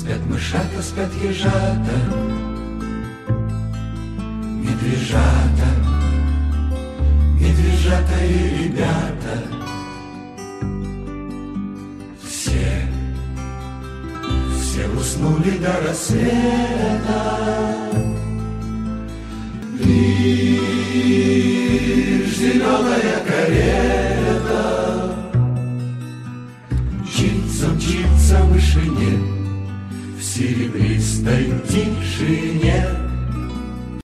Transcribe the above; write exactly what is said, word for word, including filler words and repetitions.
Спят мышата, спят ежата, медвежата, медвежата и ребята. Все, все уснули до рассвета. Лишь зеленая карета мчится, мчится в вышине, в серебристой тишине.